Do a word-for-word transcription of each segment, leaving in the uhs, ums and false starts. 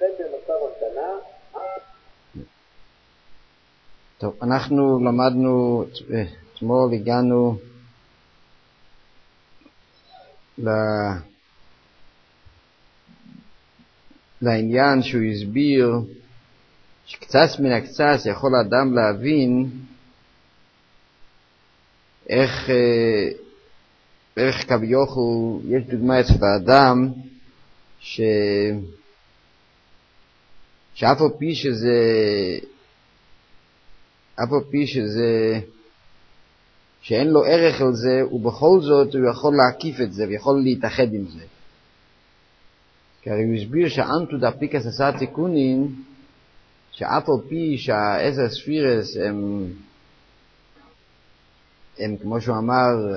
במצב המתנה. טוב, אנחנו למדנו, אתמול הגענו ל... לעניין שהוא הסביר שקצת מן הקצת יכול האדם להבין איך, איך כביכול יש דוגמה אצל האדם ש... שאף על פי שזה אף על פי שזה שאין לו ערך על זה, ובכל זאת הוא יכול להקיף את זה ויכול להתאחד עם זה. כי הרי הוא הסביר שאנטו דאפליקס עשה תיקונים, שאף על פי שהעשר ספירס הם, הם כמו שהוא אמר,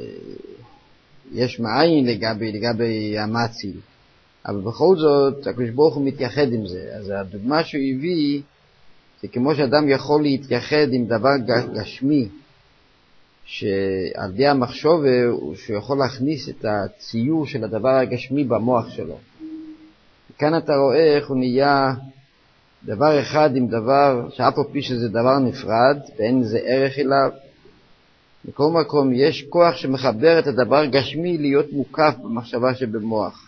יש מאין לגבי, לגבי המציל. אבל בכל זאת, הקדוש ברוך הוא מתייחד עם זה. אז הדוגמה שהוא הביא, זה כמו שאדם יכול להתייחד עם דבר גשמי, שעל ידי המחשבה שהוא יכול להכניס את הציור של הדבר הגשמי במוח שלו. וכאן אתה רואה איך הוא נהיה דבר אחד עם דבר שאף על פי שזה דבר נפרד ואין איזה ערך אליו. בכל מקום יש כוח שמחבר את הדבר גשמי להיות מוקף במחשבה שבמוח.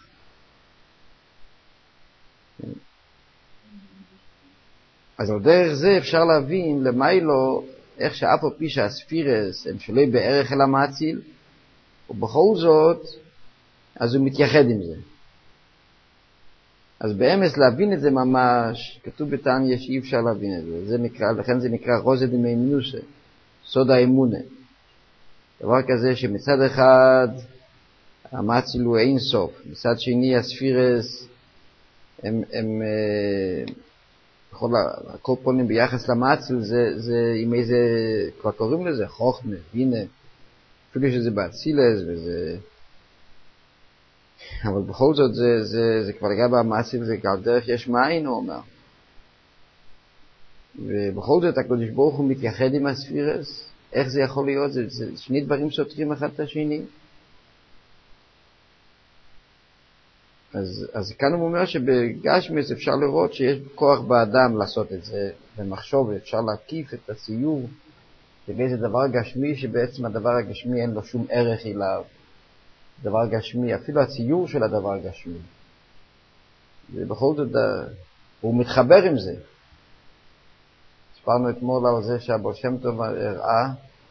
אז על דרך זה אפשר להבין למיילו איך שאף על פי שהספירס הם שלא בערך אל המאציל, ובכל זאת אז הוא מתייחד עם זה. אז באמס להבין את זה ממש, כתוב בתניא שאי אפשר להבין את זה. זה נקרא, לכן זה נקרא רוזד דמיימנוסה, סוד האמונה. דבר כזה שמצד אחד המאציל הוא אין סוף, מצד שני הספירס הם, הם בכל הכל פונים ביחס למאציל, זה, זה עם איזה, כבר קוראים לזה חוכמה, הנה, אפילו שזה באצילס וזה, אבל בכל זאת זה, זה, זה כבר לגבי המאציל, זה כבר דרך יש מאין, הוא אומר. ובכל זאת הקדוש ברוך הוא מתייחד עם הספירס. איך זה יכול להיות? זה, זה שני דברים סותרים אחד את השני. אז, אז כאן הוא אומר שבגשמיס אפשר לראות שיש כוח באדם לעשות את זה במחשוב, אפשר להקיף את הציור באיזה דבר גשמי שבעצם הדבר הגשמי אין לו שום ערך אליו. דבר גשמי, אפילו הציור של הדבר גשמי. ובכל זאת הוא מתחבר עם זה. ספרנו אתמול על זה שהבעל שם טוב הראה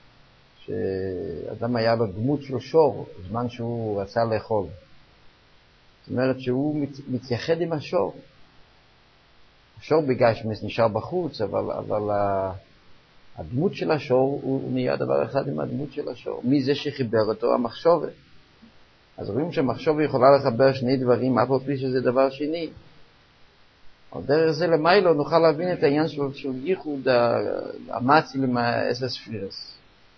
שאדם היה לו דמות של שור בזמן שהוא רצה לאכול. זאת אומרת שהוא מתייחד עם השור. השור בגשמיס נשאר בחוץ, אבל, אבל הדמות של השור הוא נהיה דבר אחד עם הדמות של השור. מי זה שחיבר אותו? המחשבה. אז רואים שהמחשבה יכולה לחבר שני דברים, אף על פי שזה דבר שני. אבל דרך זה למיילו נוכל להבין את העניין של, של ייחוד המאציל עם העשר ספירס.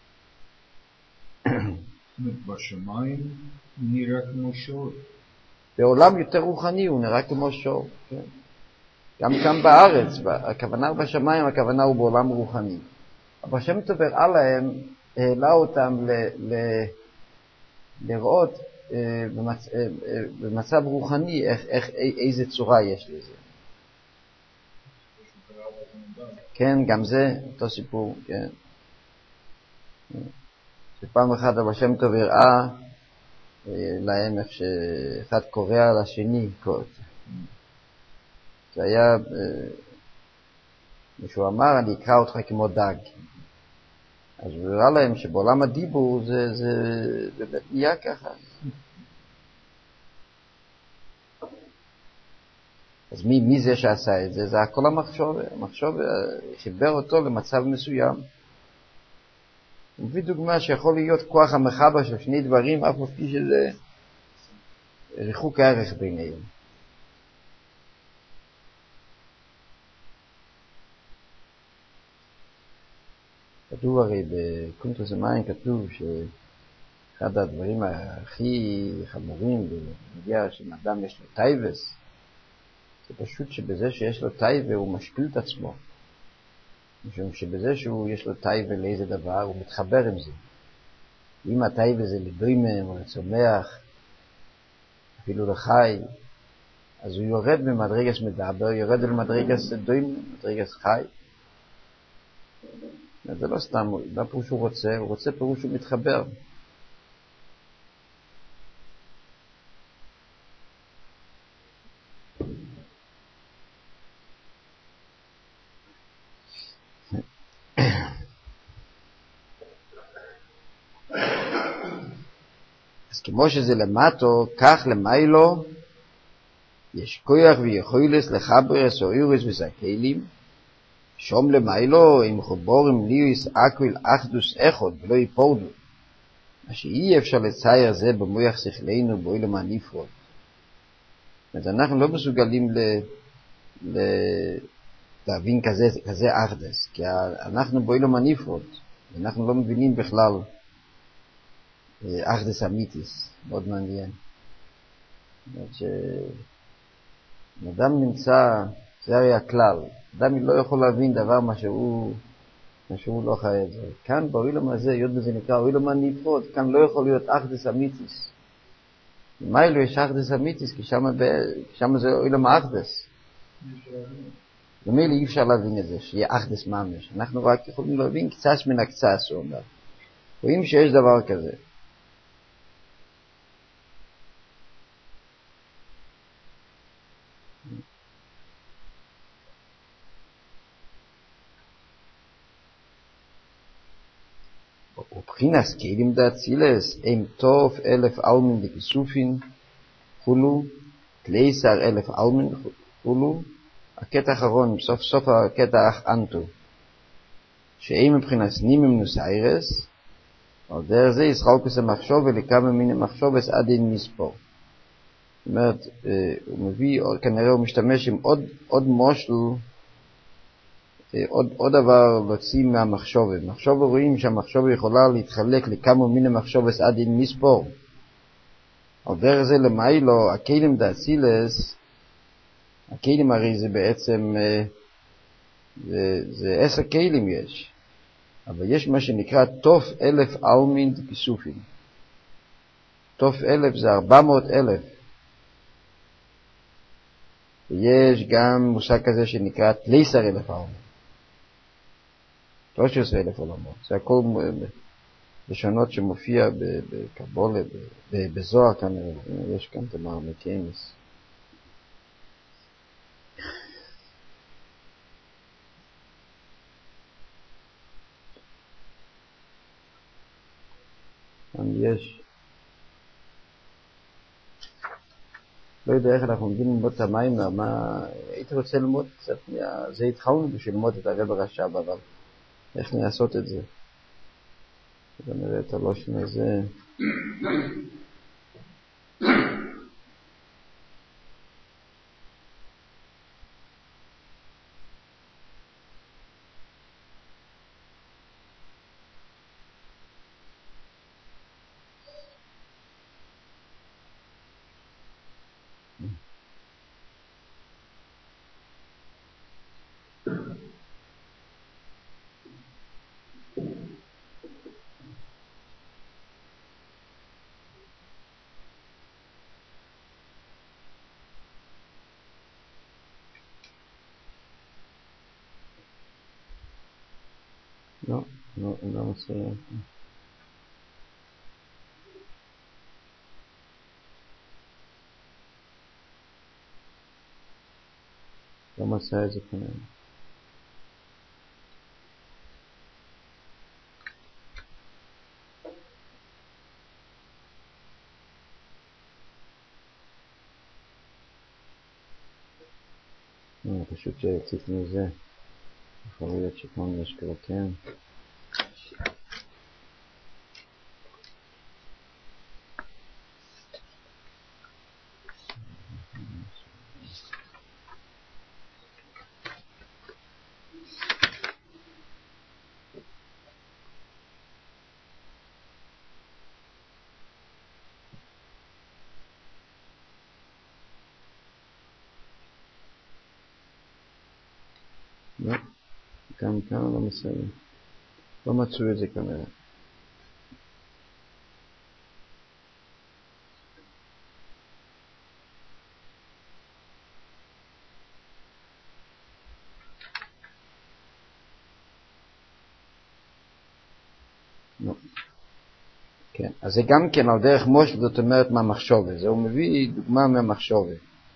בשמיים נראה כמו שור. בעולם יותר רוחני הוא נראה כמו שור. כן. גם כאן בארץ, הכוונה בשמיים, הכוונה הוא בעולם רוחני. אבל השם טוב הראה להם, העלה אותם ל, ל, לראות אה, במצ, אה, אה, במצב רוחני איך, איך, איזה צורה יש לזה. כן, גם זה אותו סיפור, כן. שפעם אחת השם טוב הראה להם איך שאחד קורא על השני קוד. זה היה, מישהו אמר, אני אקרא אותך כמו דג. אז הוא הראה להם שבעולם הדיבור זה, זה באמת נהיה ככה. אז מי, מי זה שעשה את זה? זה הכל המחשוב. המחשוב חיבר אותו למצב מסוים. הוא מביא דוגמה שיכול להיות כוח המחבר של שני דברים, אף מפי שזה ריחוק הערך ביניהם. כתוב הרי בקונטרס המים, כתוב שאחד הדברים הכי חמורים בנגיע שאדם יש לו טייבס, זה פשוט שבזה שיש לו טייבה הוא משפיל את עצמו. משום שבזה שהוא יש לו טייבה לאיזה דבר, הוא מתחבר עם זה. אם הטייבה זה לדוימם או לצומח, אפילו לחי, אז הוא יורד ממדרגס מדבר, יורד למדרגס דוין, מדרגס חי. זה לא סתם, מה פירוש הוא רוצה? הוא רוצה פירוש שהוא מתחבר. אז כמו שזה למטו, כך למיילו, יש כוח ויכולת לחבר סוירס וסקלים, שום למיילו עם חוברים ליוס אקוויל אחדוס אחד ולא ייפורדו, מה שאי אפשר לצייר זה במוח שכלנו באילום הנפרד. אז אנחנו לא מסוגלים ל... ל... להבין כזה, כזה אחדס, כי אנחנו באילום הנפרד, אנחנו לא מבינים בכלל אחדס אמיתיס, מאוד מעניין. זאת אדם נמצא, זה הרי הכלל, אדם לא יכול להבין דבר מה שהוא, מה שהוא לא חי את זה. כאן באילום הזה, היות בזה נקרא אילום הנפרד, כאן לא יכול להיות אחדס אמיתיס. מה אלו יש אחדס אמיתיס? כי שם, ב... שם זה אילום האחדס. במילא אי אפשר להבין את זה, שיהיה אחדס ממש. אנחנו רק יכולים להבין קצת מן הקצת, הוא אומר. רואים שיש דבר כזה. ובחינס כלים דאצילס, הם טוב אלף אלמין דכיסופין, חולו, תלייסר אלף אלמין חולו, הקטע האחרון, סוף סוף הקטע אנטו, שהם מבחינס נימם נוסיירס, על דרך זה ישחלקוס המחשוב ולכמה מיני מחשובס עד אין מספור. זאת אומרת, הוא מביא, כנראה הוא משתמש עם עוד, עוד מושל, עוד, עוד דבר להוציא מהמחשובת. מחשובת רואים שהמחשובת יכולה להתחלק לכמה מיני מחשובס עד אין מספור. על דרך זה למיילו, הכלים דאצילס, הכלים הרי זה בעצם, זה, זה עשר כלים יש. אבל יש מה שנקרא תוף אלף אלמין דכיסופין. תוף אלף זה ארבע מאות אלף. ויש גם מושג כזה שנקרא תלייסר אלף אלמין. שלוש עשרה אלף עולמות. זה הכל לשונות שמופיע בקבולה, בזוהר כנראה. יש כאן תמר מקיימס. כאן יש, לא יודע איך אנחנו עומדים ללמוד את המים, מה, הייתי רוצה ללמוד קצת, זה התחלנו בשביל ללמוד את הרב הרש"ב, אבל איך לעשות את זה? בוא נראה את הלושן הזה. לא, לא, לא מצא. לא מצא את זה כנראה. פשוט שיציץ מזה. יכול להיות שכאן יש כבר כן. לא, כאן כאן לא מסיים. לא מצאו את זה כנראה. כן, אז זה גם כן על דרך מושל, זאת אומרת מהמחשבה. זה הוא מביא דוגמה מהמחשבה.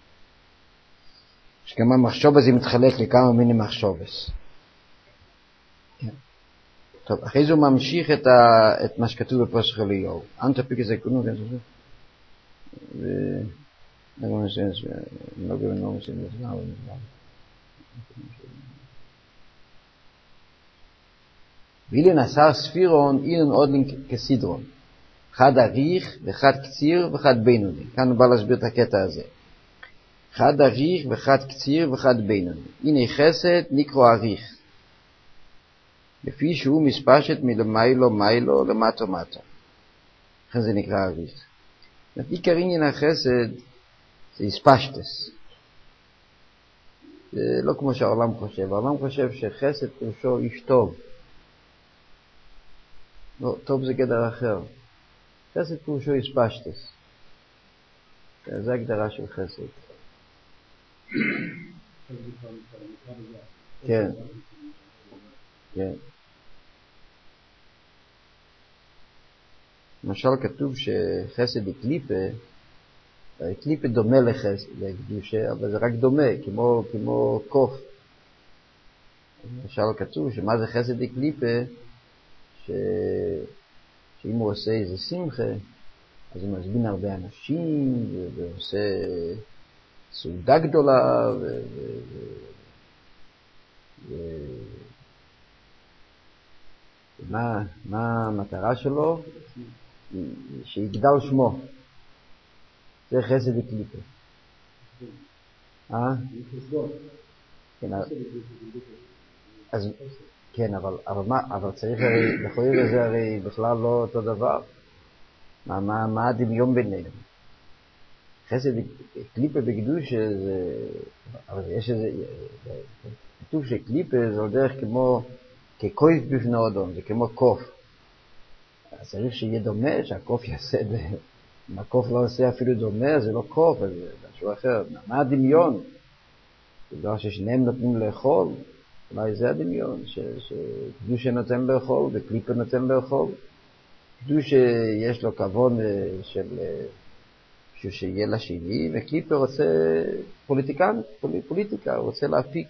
שגם המחשבה זה מתחלק לכמה מיני מחשבס. כן. טוב, אחרי זה הוא ממשיך את, ה, את מה שכתוב בפסח אליהו. אנטה פיקי זה קונו, כן, זה ו... נגמר נשאר, נוגע ונוגע שנזמר ונזמר. ואילן עשר ספירון, אילן עודלין כסדרון. אחד אריך, ואחד קציר, ואחד בינוני. כאן הוא בא להסביר את הקטע הזה. אחד אריך, ואחד קציר, ואחד בינוני. הנה חסד נקרא אריך. לפי שהוא מספשת מלמיילו מיילו למטו מטו. לכן זה נקרא אריך. עיקר עניין החסד זה הספשטס. זה לא כמו שהעולם חושב. העולם חושב שחסד פירושו איש טוב. לא, טוב זה גדר אחר. חסד פירושו הספשטס. זה הגדרה של חסד. כן. כן. למשל כתוב שחסד היא קליפה, קליפה דומה לחסד, לקדושה, אבל זה רק דומה, כמו, כמו קוף. למשל כתוב שמה זה חסד היא קליפה, ש... שאם הוא עושה איזה שמחה, אז הוא מזמין הרבה אנשים, ועושה סעודה גדולה, ו... ו... ו... ומה מה המטרה שלו? שיגדל שמו. זה חסד וקליפה. אה? כן, אז כן, אבל אבל מה, אבל צריך הרי, לכאורה זה הרי בכלל לא אותו דבר. מה מה מה הדמיון ביניהם? חסד וקליפה בקדוש זה, אבל יש איזה, כתוב שקליפה זה דרך כמו כקוף בפני אדום, זה כמו קוף. אז צריך שיהיה דומה, שהקוף יעשה, אם הקוף לא עושה אפילו דומה, זה לא קוף, זה משהו אחר. מה הדמיון? בגלל ששניהם נותנים לאכול, אולי זה הדמיון, שקדושה נותן לאכול וקליפה נותן לאכול. קדושה יש לו כבוד של שיהיה לשני, וקליפה רוצה פוליטיקן, פוליטיקה, הוא רוצה להפיק,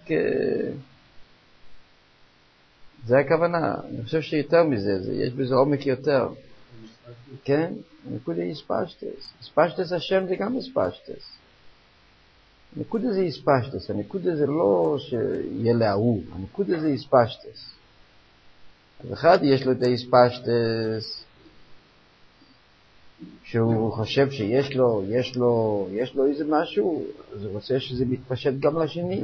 זה הכוונה. אני חושב שיותר מזה, זה, יש בזה עומק יותר. כן? הנקודה היא הספשטס. הספשטס השם זה גם הספשטס. הנקודה זה הספשטס. הנקודה זה לא שיהיה להוא. הנקודה זה הספשטס. אז אחד יש לו את הספשטס, שהוא חושב שיש לו, יש לו, יש לו איזה משהו, אז הוא רוצה שזה מתפשט גם לשני.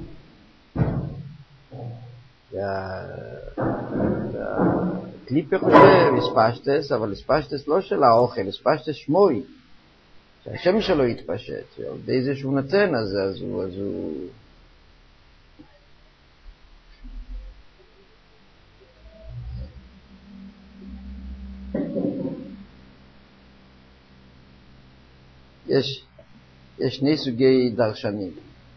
הקליפה חושב הספשטס, אבל הספשטס לא של האוכל, הספשטס שמוי, שהשם שלו יתפשט, ועל ידי זה שהוא נתן, אז, אז הוא, אז הוא... יש, יש שני סוגי דרשנים.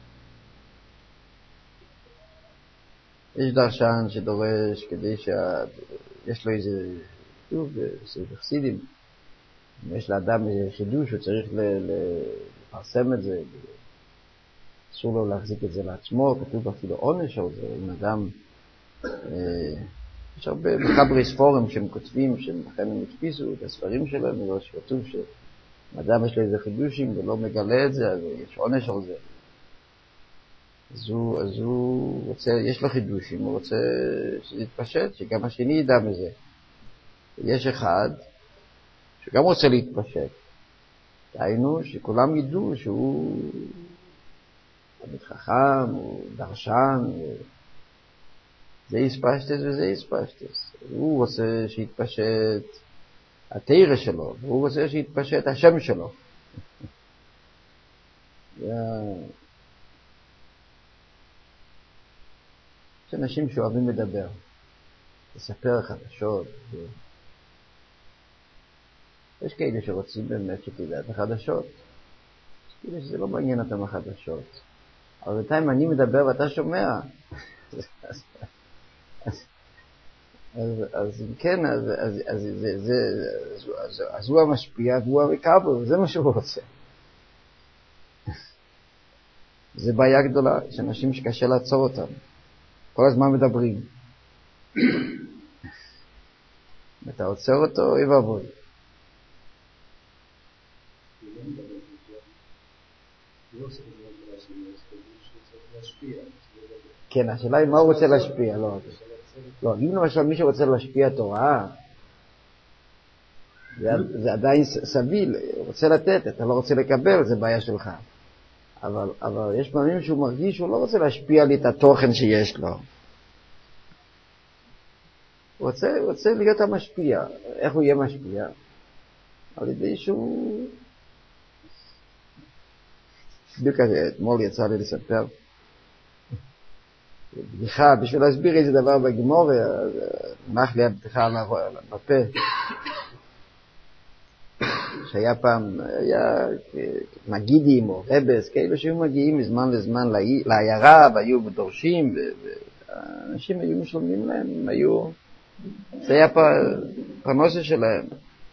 יש דרשן שדורש כדי שיש לו איזה, שוב, בסדר חסידים, אם יש לאדם איזה חידוש, הוא צריך לפרסם את זה, אסור לו להחזיק את זה לעצמו, כתוב אפילו עונש על זה, אם אדם, יש הרבה מחברי ספורים שהם כותבים, שלכן הם הקפיסו את הספרים שלהם, ולא שכתוב שאם אדם יש לו איזה חידושים ולא מגלה את זה, אז יש עונש על זה. אז הוא, אז הוא רוצה, יש לו חידושים, הוא רוצה שזה יתפשט, שגם השני ידע מזה. יש אחד שגם רוצה להתפשט. דהיינו שכולם ידעו שהוא תלמיד חכם, הוא דרשן, זה יספשטס וזה יספשטס. הוא רוצה שיתפשט התורה שלו, והוא רוצה שיתפשט השם שלו. יש אנשים שאוהבים לדבר, לספר חדשות. יש כאלה שרוצים באמת שתדע את החדשות. יש כאלה שזה לא מעניין אותם החדשות. אבל בינתיים אני מדבר ואתה שומע. אז, אז כן, אז, אז, אז, זה, זה, אז, אז, אז הוא המשפיע והוא המקבל, זה מה שהוא רוצה. זה בעיה גדולה, יש אנשים שקשה לעצור אותם. כל הזמן מדברים. אתה עוצר אותו, אוי ואבוי. כן, השאלה היא מה הוא רוצה להשפיע, לא. לא, אם למשל מישהו רוצה להשפיע תורה, זה, זה עדיין סביל, הוא רוצה לתת, אתה לא רוצה לקבל, זה בעיה שלך. אבל, אבל יש פעמים שהוא מרגיש שהוא לא רוצה להשפיע לי את התוכן שיש לו. הוא רוצה, הוא רוצה להיות המשפיע. איך הוא יהיה משפיע? על ידי שהוא... בדיוק כזה, אתמול יצא לי לספר. בדיחה, בשביל להסביר איזה דבר בגמור, נח לי הבדיחה בפה. שהיה פעם, היה מגידים או רבס, כאלו שהיו מגיעים מזמן לזמן לעיירה, והיו דורשים, ואנשים היו משלמים להם, הם היו... זה היה פרנסה שלהם.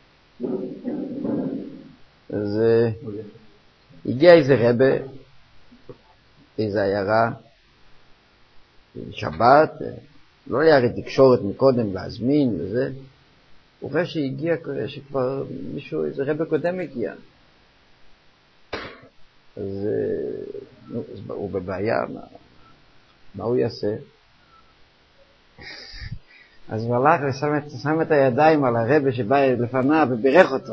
אז הגיע איזה רבה, איזה עיירה, שבת, לא היה הרי תקשורת מקודם להזמין וזה. הוא רואה שהגיע, שכבר מישהו, איזה רבה קודם הגיע. אז, נו, אז הוא בבעיה, מה, מה הוא יעשה? אז הוא הלך ושם את, שם את הידיים על הרבה שבא לפניו ובירך אותו.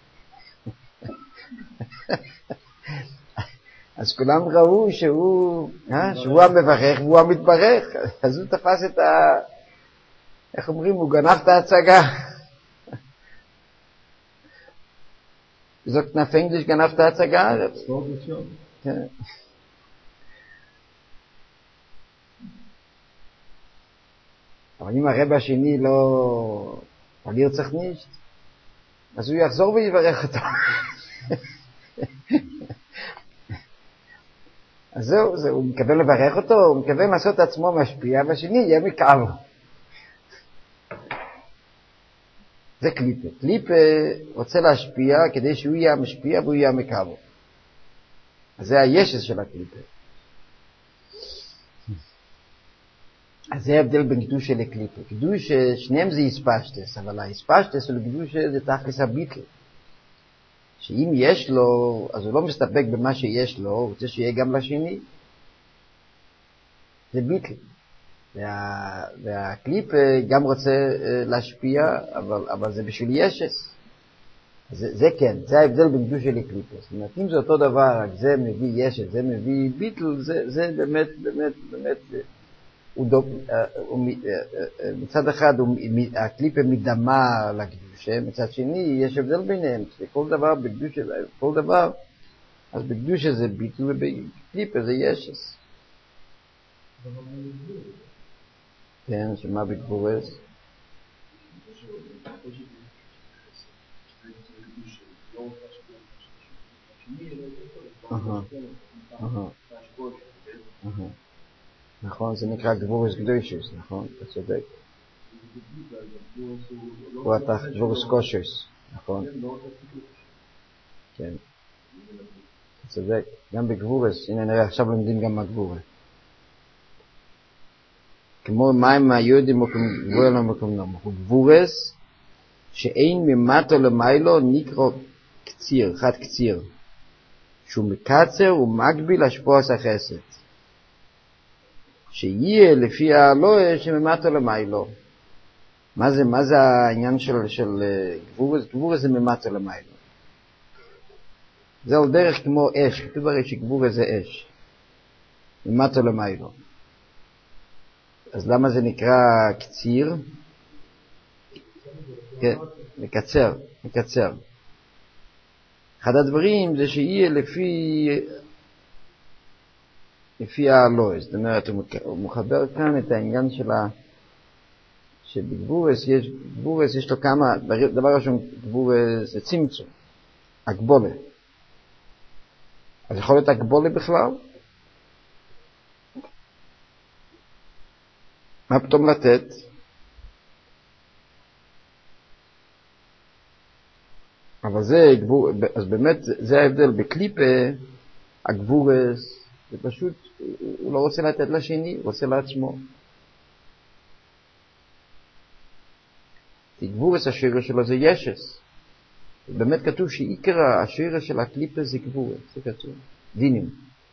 אז כולם ראו שהוא, אה, שהוא המברך והוא המתברך. אז הוא תפס את ה... איך אומרים? הוא גנב את ההצגה. זאת כנף אנגליש גנב את ההצגה. כן. אבל אם הרב השני לא... אבל ירצח נישט, אז הוא יחזור ויברך אותו. אז זהו, זהו, הוא מקווה לברך אותו, הוא מקווה לעשות עצמו משפיע, והשני יהיה מקבל. זה קליפה. קליפה רוצה להשפיע כדי שהוא יהיה המשפיע והוא יהיה מקבל. אז זה הישס של הקליפה. אז זה ההבדל בין קדושה לקליפה. קדושה, שניהם זה הספשטס, אבל ההספשטס של קדושה זה תכלס הביטל. שאם יש לו, אז הוא לא מסתפק במה שיש לו, הוא רוצה שיהיה גם לשני. זה ביטל. וה, והקליפה גם רוצה להשפיע, אבל, אבל זה בשביל ישס. זה, זה כן, זה ההבדל בין קדושה לקליפה. זאת אומרת, אם זה אותו דבר, רק זה מביא ישס, זה מביא ביטל, זה, זה באמת, באמת, באמת, הוא דוק, הוא, מצד אחד הוא, הקליפה מדמה לקדושה, מצד שני יש הבדל ביניהם, כל דבר בקדושה, כל דבר, אז בקדושה זה ביטל ובקליפה זה ישס. כן, שמה בגבורס? נכון, זה נקרא גבורס קדושוס, נכון? אתה צודק. הוא אתה גבורס קושוס, נכון? כן. אתה צודק. גם בגבורס, הנה נראה, עכשיו לומדים גם מהגבורס. כמו מים היהודים וגבורס לא מקום נום. הוא גבורס שאין ממטו למיילו נקרא קציר, חד קציר. שהוא מקצר ומקביל השפוע החסד. שיהיה לפי האלוה שממטו למיילו. מה זה, מה זה העניין של, של גבורס? גבורס זה ממטו למיילו. זה על דרך כמו אש, כתוב הרי שגבורס זה אש. ממטו למיילו. אז למה זה נקרא קציר? כן, מקצר, מקצר. אחד הדברים זה שיהיה לפי לפי האלוה. זאת אומרת, הוא מחבר כאן את העניין של ה... שבגבורס יש, גבורס יש לו כמה, דבר ראשון, גבורס זה צמצום, הגבולה. אז יכול להיות הגבולה בכלל? מה פתאום לתת? אבל זה, אז באמת זה ההבדל בקליפה, הגבורס, זה פשוט, הוא לא רוצה לתת לשני, הוא רוצה לעצמו. גבורס השיר שלו זה ישס. באמת כתוב שעיקר השיר של הקליפה זה גבורס, זה כתוב, דינים.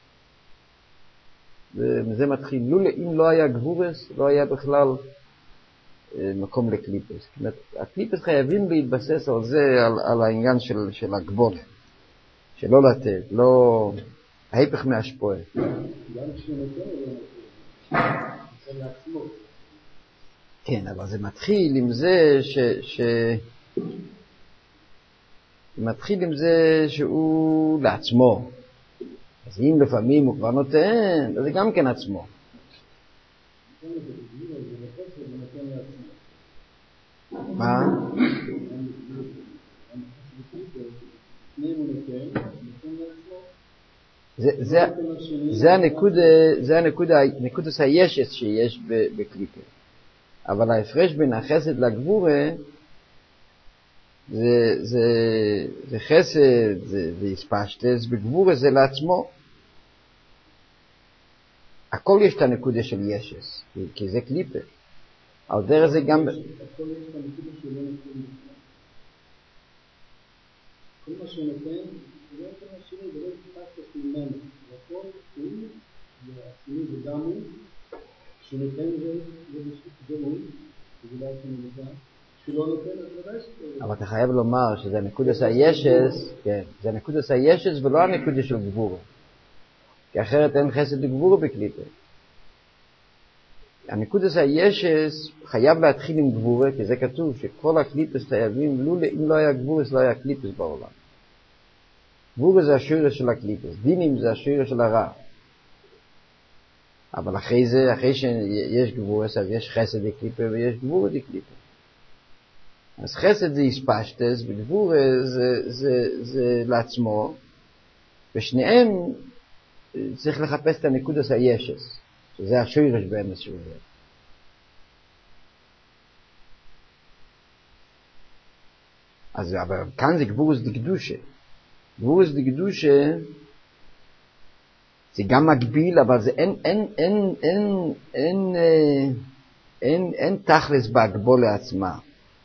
וזה מתחיל, אם לא היה גבורס, לא היה בכלל מקום לקליפס. זאת אומרת, הקליפס חייבים להתבסס על זה, על, על העניין של, של הגבולה. שלא לתת, לא... ההיפך מהשפועה. גם כשנותן זה לעצמו. כן, אבל זה מתחיל עם זה ש... ש... זה מתחיל עם זה שהוא לעצמו. אז אם לפעמים הוא כבר נותן, אז זה גם כן עצמו. מה? זה זה זה הנקודה, זה הנקודה, נקודת הישס שיש בקליפה. אבל ההפרש בין החסד לגבורה זה זה זה חסד, זה זה הספשטס, בגבורה זה לעצמו. הכל יש את הנקודה של ישס, כי, כי זה קליפה. על דרך זה גם... הכל יש את הנקודה שלא נותן. כל מה שנותן, זה לא נותן השני, זה לא הספשטס ממנו. הכל הוא, והשני זה גם הוא, שנותן זה הוא, זה לא נותן. שלא נותן, אז ודאי שזה... אבל אתה חייב לומר שזה הנקודה הישס, כן, זה הנקודה הישס ולא הנקודה של גבורה. כי אחרת אין חסד לגבורה בקליפה. הנקודס הישס חייב להתחיל עם גבורה, כי זה כתוב שכל הקליפס חייבים, אם לא היה גבורס לא היה קליפס בעולם. גבורה זה השורש של הקליפס, דינים זה השורש של הרע. אבל אחרי זה, אחרי שיש גבורס, אז יש חסד לקליפה ויש גבורה לקליפה. אז חסד זה הספשטס, וגבורה זה, זה, זה לעצמו, ושניהם צריך לחפש את הנקודס הישס. שזה השורש בין השורש. אז אבל כאן זה גבורס דקדושה. גבורס דקדושה זה גם מגביל, אבל זה אין אין אין אין אין אין אין תכלס בהגבולה עצמה.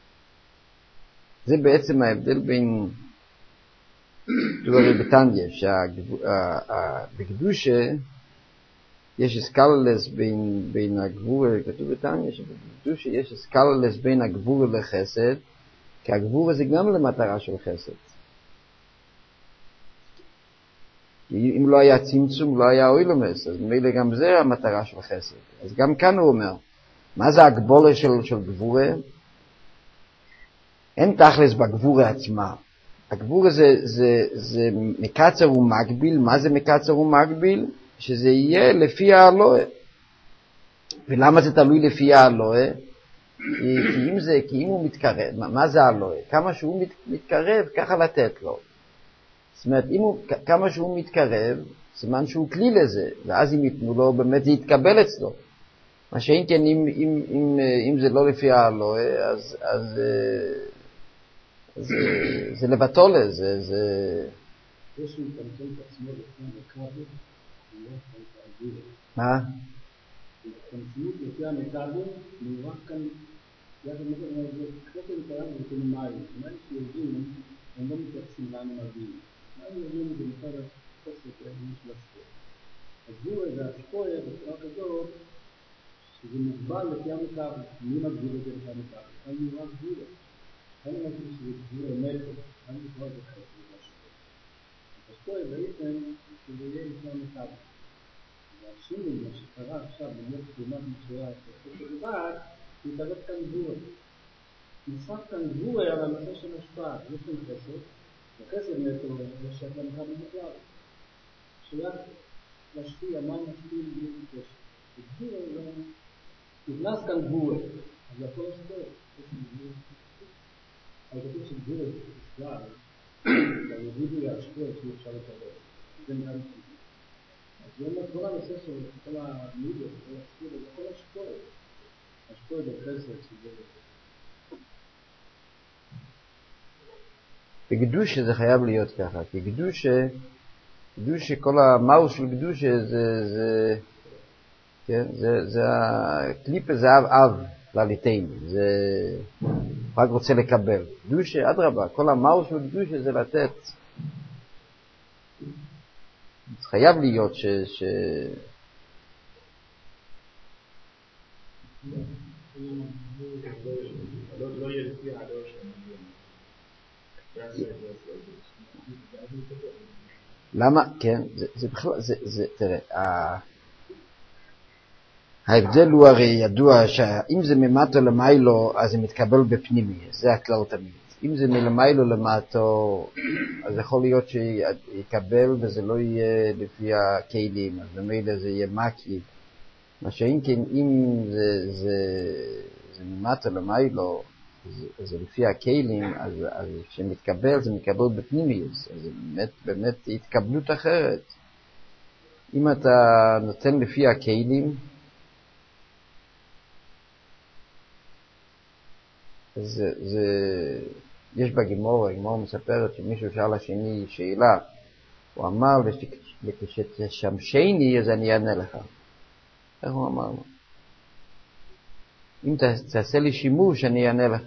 זה בעצם ההבדל בין דברים בתניא, שהבקדושה יש אסקללס בין, בין הגבורה, כתוב בתניא שבקדושה יש אסקללס בין הגבורה לחסד, כי הגבורה זה גם למטרה של חסד. אם לא היה צמצום, לא היה אוילומס, אז מילא גם זה המטרה של חסד. אז גם כאן הוא אומר, מה זה הגבולה של, של גבורה? אין תכלס בגבורה עצמה. הגבורה זה, זה, זה מקצר ומגביל. מה זה מקצר ומגביל? שזה יהיה לפי האלוהה. ולמה זה תלוי לפי האלוהה? כי, כי אם זה, כי אם הוא מתקרב, מה, מה זה האלוהה? כמה שהוא מת, מתקרב, ככה לתת לו. זאת אומרת, אם הוא, כמה שהוא מתקרב, סימן שהוא כלי לזה, ואז אם יתנו לו, באמת זה יתקבל אצלו. מה שאין כן, אם, אם, אם, אם זה לא לפי האלוהה, אז, אז, אז זה, זה לבטולה, זה, זה... יש לי תמצא את עצמו לפני מקבל, מה? התמצאות לפי המקבל, נורא כאן, יחד מזה, קצת יותר וכאילו מים, מים שיודעים, הם לא מתייחסים לאן הם מגיעים. מים יודעים זה מצד החוסק, הם יש לספור. אז הוא איזה השפועה בצורה כזאת, שזה מוגבל לפי המקבל, מי מגביל את זה לפי המקבל? כאן נורא גבולה. כאן אני חושב שזה גבולה מטר, כאן נקרא את זה חלק מזה השפועה. השפועה בעצם שזה יהיה לפי המקבל. והשינוי מה שקרה עכשיו במות תרומת מצויה שחוק לבד, מתערב כאן גבורה. נשחק כאן גבורה על הנושא של השפעה. יש כאן חסד, וחסד נטו לשת למקבל בכלל. שרק משפיע, מה משפיע בלי קשר. וגבורה לא... נכנס כאן גבורה, אז זה הכל השפעה. אבל כתוב שגבורה זה בכלל, והיהודי להשפוע שאי אפשר לקבל. זה נראה לי. אז זה אומר כל הנושא של כל המידות, כל הספירה, זה כל השפועה. השפועה בחסד שזה... בקדושה זה חייב להיות ככה, כי קדושה, קדושה, כל המהות של קדושה זה, זה, כן, זה, זה הקליפה זה אב אב לליטאים, זה רק רוצה לקבל. קדושה, אדרבה, כל המהות של קדושה זה לתת. זה חייב להיות ש... ש... לא יהיה לפי העדור שלנו. למה? כן, זה, זה בכלל, זה, זה, תראה, ההבדל הוא הרי ידוע שאם זה ממטו למיילו, אז זה מתקבל בפנימי, זה הכלל תמיד. אם זה מלמיילו למטו, אז יכול להיות שיקבל וזה לא יהיה לפי הכלים, אז במילא זה יהיה מקי. מה שאם כן, אם זה, זה, זה ממטו למיילו, זה, זה לפי הכלים, אז, אז כשמתקבל זה מתקבל בפנימי, אז זה באמת, באמת התקבלות אחרת. אם אתה נותן לפי הכלים, זה, זה, יש בגמור, הגמור מספרת שמישהו שאל השני שאלה, הוא אמר, כשתשמשני אז אני אענה לך. איך הוא אמר לו? אם תעשה לי שימוש אני אענה לך.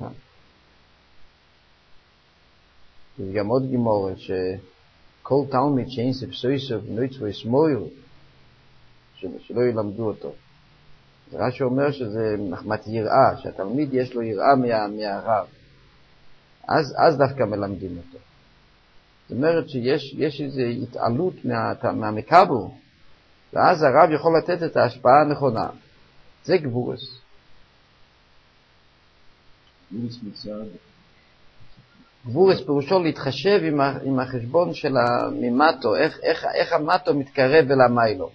יש גם עוד גמור, שכל תלמיד שאין ספסויסוף נויץ ויסמויר, שלא ילמדו אותו. זה רש"י אומר שזה מחמת יראה, שהתלמיד יש לו יראה מה, מהרב. אז, אז דווקא מלמדים אותו. זאת אומרת שיש יש איזו התעלות מה, מהמקבל, ואז הרב יכול לתת את ההשפעה הנכונה. זה גבורס. גבורס פירושו להתחשב עם, עם החשבון של המטו, איך, איך, איך המטו מתקרב אל המיילו.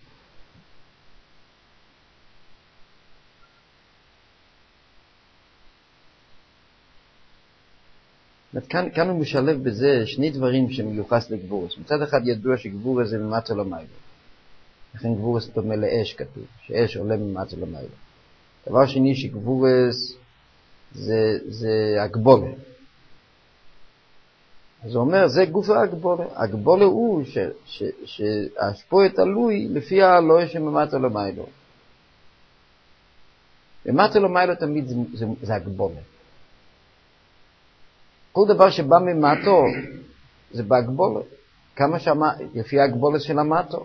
כאן, כאן הוא משלב בזה שני דברים שמיוחס לגבורס. מצד אחד ידוע שגבורס זה ממטו למיילו. לכן גבורס דומה לאש כתוב, שאש עולה ממטו למיילו. דבר שני שגבורס זה, זה הגבולה. אז הוא אומר, זה גוף ההגבולה. הגבולה הוא ש, ש, שהשפוע תלוי לפי הלוי שממטו למיילו. ממטו למיילו תמיד זה, זה, זה הגבולה. כל דבר שבא ממטו זה בהגבולה. כמה שמה, לפי ההגבולה של המטו.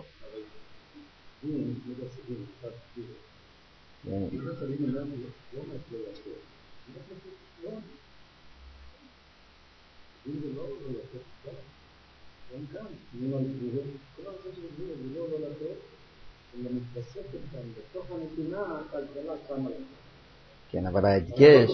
כן, אבל ההדגש...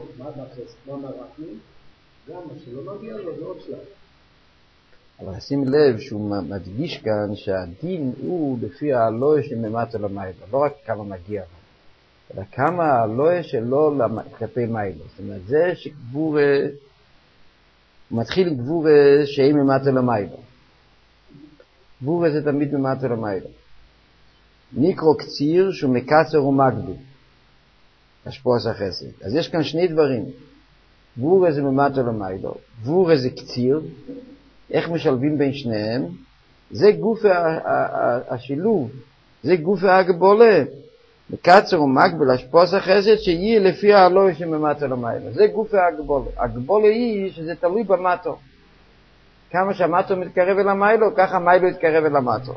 גם מה שלא מגיע לו זה עוד שלב. אבל שים לב שהוא מדגיש כאן שהדין הוא לפי הלוי שממטו למיילו, לא רק כמה מגיע לו, אלא כמה הלוי שלו כלפי מיילו. זאת אומרת, זה שגבור, הוא מתחיל גבור שהיא ממטו למיילו. גבור זה תמיד ממטו למיילו. ניקרו קציר שהוא מקצר ומגביל. השפוע החסד. אז יש כאן שני דברים. גבורה זה ממטו למיילו, גבורה זה קציר, איך משלבים בין שניהם? זה גוף השילוב, זה גוף ההגבולה, מקצר ומגביל, השפוס החסד שיהיה לפי הלוי שממטו למיילו, זה גוף ההגבולה. הגבולה היא שזה תלוי במטו, כמה שהמטו מתקרב אל המיילו, ככה המיילו יתקרב אל המטו.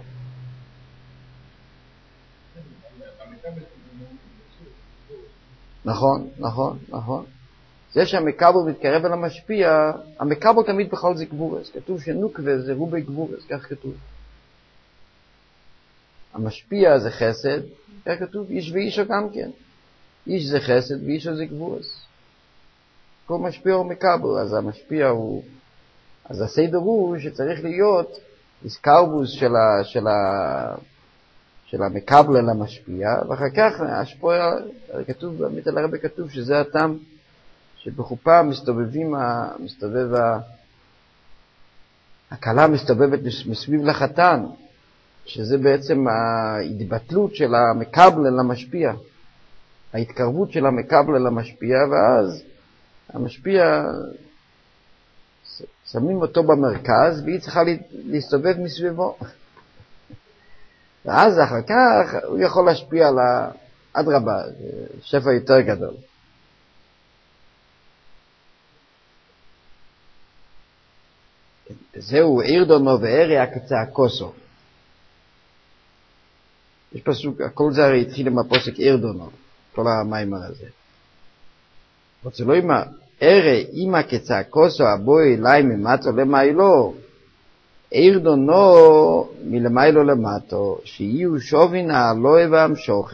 נכון, נכון, נכון. זה שהמקבל מתקרב אל המשפיע, המקבל תמיד בכל זה גבורס. כתוב שנוקווה זה רובי גבורס, כך כתוב. המשפיע זה חסד, כך כתוב, איש ואישו גם כן. איש זה חסד ואישו זה גבורס. כל משפיע הוא מקבל, אז המשפיע הוא... אז הסדר הוא שצריך להיות איסקרבוס של, ה... של, ה... של המקבל אל המשפיע, ואחר כך השפוע, כתוב, באמת על הרבה כתוב שזה הטעם, שבחופה מסתובבים, מסתובב, הקלה מסתובבת מסביב לחתן, שזה בעצם ההתבטלות של המקבל אל המשפיע, ההתקרבות של המקבל אל המשפיע, ואז המשפיע שמים אותו במרכז, והיא צריכה להסתובב מסביבו. ואז אחר כך הוא יכול להשפיע על האדרבה, שפע יותר גדול. זהו עירדונו ועריה כצעקוסו. יש פסוק, הכל זה הרי התחיל עם הפוסק עירדונו, כל המיימר הזה. רוצה לא אימא, עריה אימא כצעקוסו הבואי אליי ממטו למיילו, עירדונו מלמיילו למטו, שיהיו שובין העלוי והמשוכה.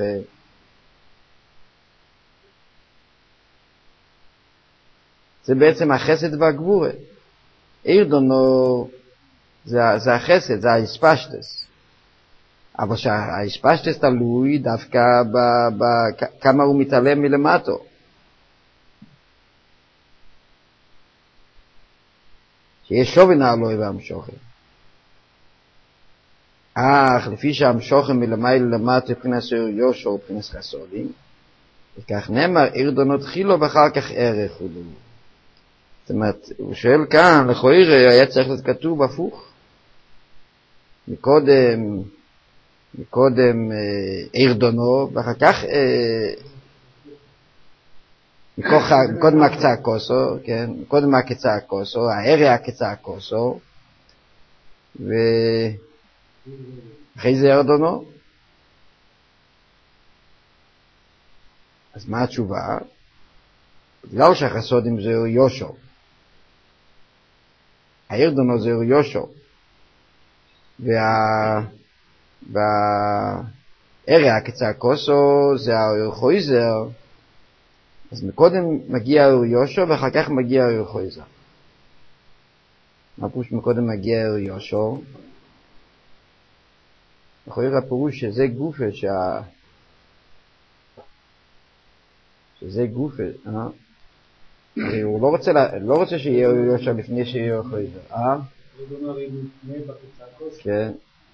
זה בעצם החסד והגבורה. עירדונו זה, זה החסד, זה האספשטס. אבל שהאספשטס תלוי דווקא בכמה הוא מתעלם מלמטו. שיש שובין העלוי והמשוכה. אך לפי שהמשוכה מלמעלה למטה פרנס יושו ופרנס חסודים, וכך נאמר עירדונו תחילו ואחר כך ערך הולו. זאת אומרת, הוא שואל כאן, לכויר היה צריך להיות כתוב הפוך. מקודם, מקודם עירדונו, ואחר כך, מקודם הקצה הכוסו, כן, מקודם הקצה הכוסו, העריה הקצה הכוסו, ואחרי זה עירדונו. אז מה התשובה? בגלל שהחסודים זהו יושו. העירדונו זהו יושו. וה... והעריה כצעקוסו זה האורחויזר. אז מקודם מגיע האוריושו ואחר כך מגיע האורחויזר. מה פירוש מקודם מגיע האוריושו? לכאורה הפירוש שזה גופה שה... שזה גופה, אה? הוא לא רוצה, לא רוצה שיהיה יושר לפני שיהיה אורחויזר, אה? כן.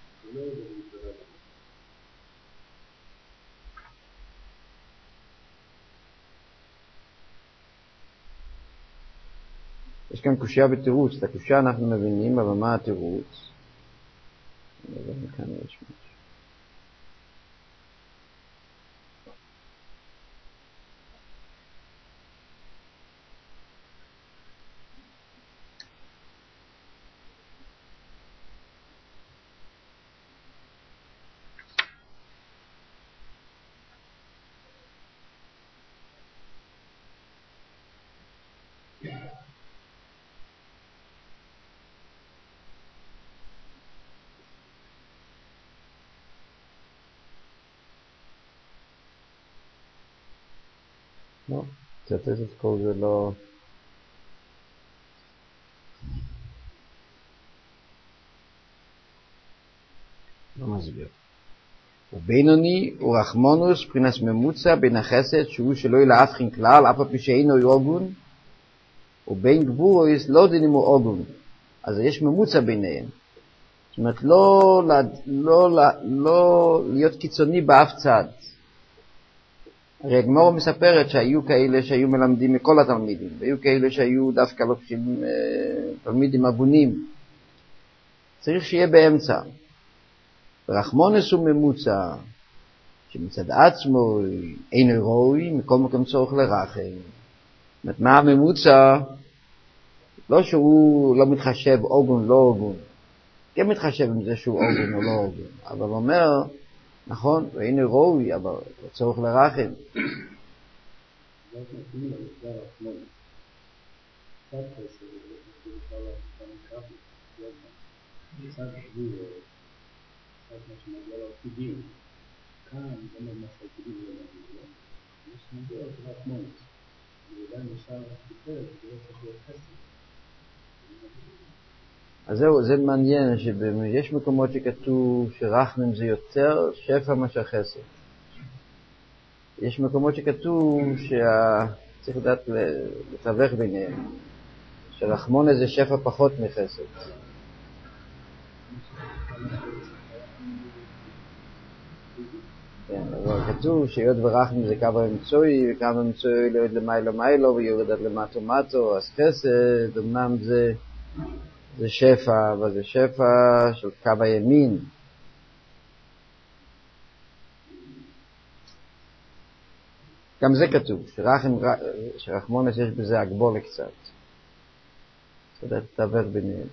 יש כאן קושיה בתירוץ, את הקושיה אנחנו מבינים, אבל מה התירוץ? כאן יש משהו. לא, תצטט את כל זה לא... לא מסביר. ובינוני הוא רחמונוס פרינס ממוצע בין החסד שהוא שלא יהיה להבחין כלל, אף הפי שאינו יוגון, ובין גבורויס לא דינימו אוגון. אז יש ממוצע ביניהם. זאת אומרת, לא, לא, לא, לא להיות קיצוני באף צד. הרי הגמרא מספרת שהיו כאלה שהיו מלמדים מכל התלמידים, והיו כאלה שהיו דווקא לוקחים תלמידים הגונים. צריך שיהיה באמצע. רחמונס הוא ממוצע, שמצד עצמו אינו ראוי, מכל מקום צורך לרחם. זאת אומרת, מה הממוצע? לא שהוא לא מתחשב אוגון, לא אוגון. כן מתחשב עם זה שהוא אוגון או לא אוגון. אבל אומר, נכון, ואינו ראוי, אבל צורך לרחם. אז זהו, זה מעניין שיש מקומות שכתוב שרחמים זה יותר שפע מאשר חסד. יש מקומות שכתוב שצריך לדעת לתווך ביניהם, שרחמונה זה שפע פחות מחסד. כן, אבל כתוב שהיות ורחמים זה קו המצוי, וקו המצוי יורד למיילו מיילו ויורד עד למטו מטו, אז חסד, אמנם זה זה שפע, וזה שפע של קו הימין. גם זה כתוב, שרחם, שרחמונס יש בזה הגבולה קצת. צריך לתווך ביניהם.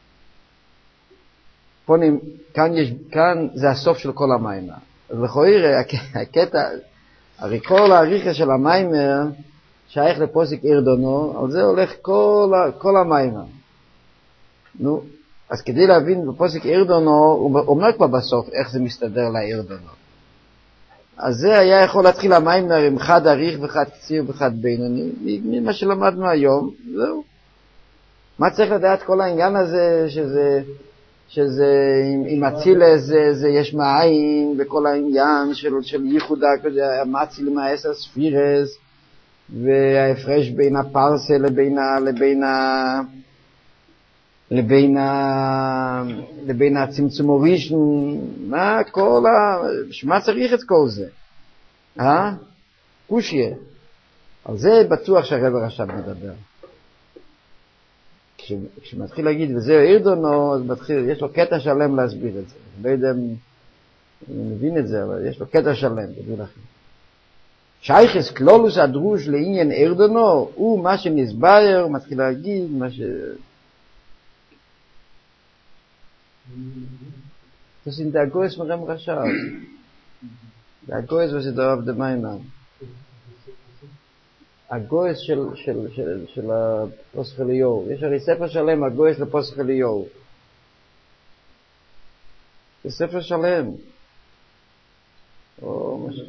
פונים, כאן, יש, כאן זה הסוף של כל המיימר. אז לכאורה, הקטע, הרי כל העריכה של המיימר שייך לפוסק אירדונו, על זה הולך כל, כל המיימר. נו, אז כדי להבין בפוסק אירדונו, הוא אומר כבר בסוף איך זה מסתדר לאירדונו. אז זה היה יכול להתחיל המיימר עם חד עריך וחד קציר וחד בינוני, ממה שלמדנו היום, זהו. מה צריך לדעת כל העניין הזה, שזה, שזה עם אצילס, זה, זה יש מאין, וכל העניין של, של ייחודה, המציל מהעשר ספירס, וההפרש בין הפרסה לבין ה... לבין ה... לבין ה... לבין הצמצום הראשון, מה כל ה... שמה צריך את כל זה? אה? קושיה. על זה בטוח שהרב עכשיו מדבר. כש... כשמתחיל להגיד, וזהו אירדונו, אז מתחיל, יש לו קטע שלם להסביר את זה. אני לא יודע אם אני מבין את זה, אבל יש לו קטע שלם, תדעו לכם. שייכס כלולוס הדרוש לעניין אירדונו, הוא מה שנסבר, הוא מתחיל להגיד, מה ש... Das sind der Goes mit dem Rashad. Der Goes, was ist da auf dem Einnahm? Der Goes של, של, של, של הפוסק אליהו. יש הרי ספר שלם, הגויס לפוסק אליהו. זה ספר שלם. או משהו.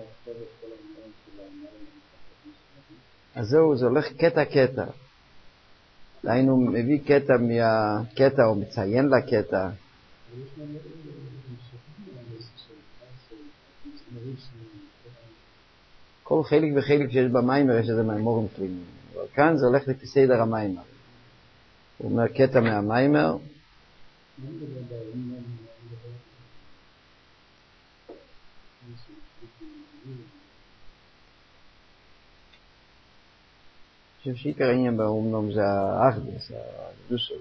אז זהו, זה הולך קטע קטע. היינו מביא קטע מהקטע, או מציין לקטע. כל חלק וחלק שיש במיימר יש איזה מיימורים פנימיים. אבל כאן זה הולך לפי סדר המיימר. הוא אומר קטע מהמיימר. אני חושב שעיקר העניין באומנום זה האחדס, הדוסו.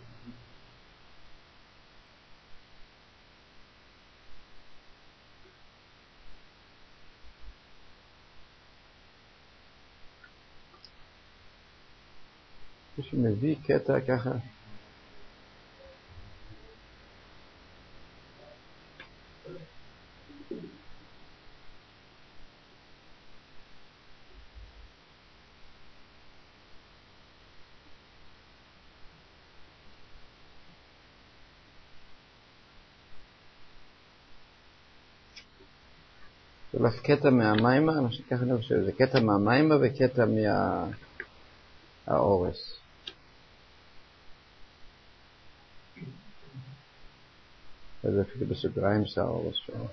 מישהו מביא קטע ככה. זה קטע מהמיימר, אני חושב ככה אני חושב, זה קטע מהמיימר וקטע מהאורס. זה אפילו בסוגריים זה האורס שלו.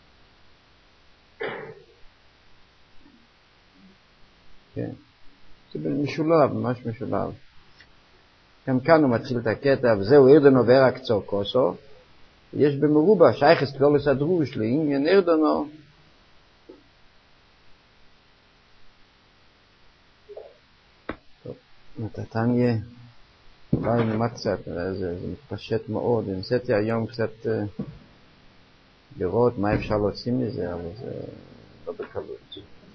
כן. זה משולב, ממש משולב. גם כאן הוא מתחיל את הקטע, וזהו אירדונו ורק קצור כוסו. יש במרובה, שייכס כלולוס הדרוש לעניין אירדונו, נתתניה, אולי נלמד קצת, זה, זה מתפשט מאוד, ניסיתי היום קצת לראות מה אפשר להוציא מזה, אבל זה לא בקלות.